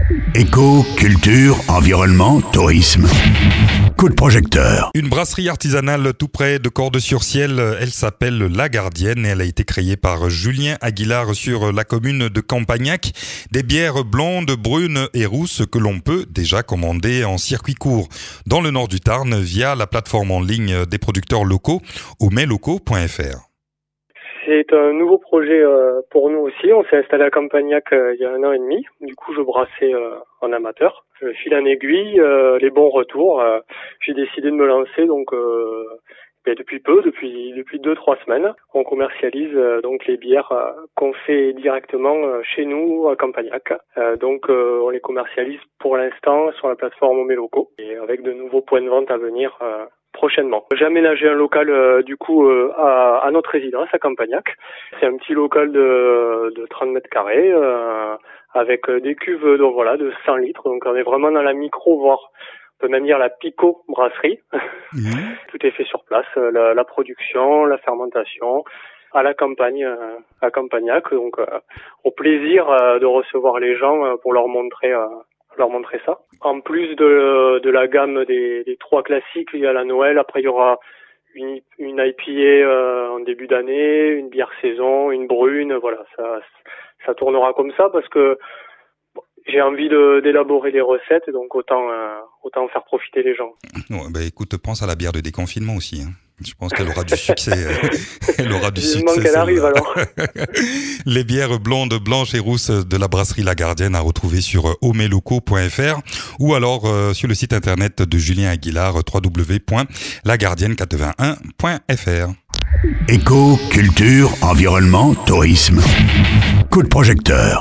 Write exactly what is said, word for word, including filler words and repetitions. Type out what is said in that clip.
Éco, culture, environnement, tourisme. Coup de projecteur. Une brasserie artisanale tout près de Cordes-sur-Ciel, elle s'appelle La Gardienne et elle a été créée par Julien Aguilar sur la commune de Campagnac. Des bières blondes, brunes et rousses que l'on peut déjà commander en circuit court dans le nord du Tarn via la plateforme en ligne des producteurs locaux omeslocaux point f r. C'est un nouveau projet euh, pour nous aussi. On s'est installé à Campagnac euh, il y a un an et demi. Du coup, je brassais euh, en amateur. Je file en aiguille, euh, les bons retours. Euh, j'ai décidé de me lancer donc euh, ben, depuis peu, depuis depuis deux trois semaines. On commercialise euh, donc les bières euh, qu'on fait directement euh, chez nous à Campagnac. Euh, donc euh, on les commercialise pour l'instant sur la plateforme omeslocaux et avec de nouveaux points de vente à venir. Euh, prochainement. J'ai aménagé un local euh, du coup euh, à, à notre résidence à Campagnac. C'est un petit local de, de trente mètres carrés euh, avec des cuves de, voilà, de cent litres. Donc on est vraiment dans la micro, voire on peut même dire la pico brasserie. Mmh. Tout est fait sur place, la, la production, la fermentation à la campagne, euh, à Campagnac. Donc euh, au plaisir euh, de recevoir les gens euh, pour leur montrer euh, leur montrer ça. En plus de, de la gamme des, des trois classiques, il y a la Noël. Après, il y aura une, une I P A euh, en début d'année, une bière saison, une brune. Voilà, ça, ça tournera comme ça parce que bon, j'ai envie de, d'élaborer des recettes, donc autant, euh, autant faire profiter les gens. Ouais, bah écoute, pense à la bière de déconfinement aussi. Hein. Je pense qu'elle aura du succès. Elle aura du Vivement succès. Qu'elle arrive alors. Les bières blondes, blanches et rousses de la brasserie La Gardienne à retrouver sur omeslocaux point f r ou alors euh, sur le site internet de Julien Aguilar, w w w point la gardienne quatre-vingt-un point f r. Éco, culture, environnement, tourisme. Coup de projecteur.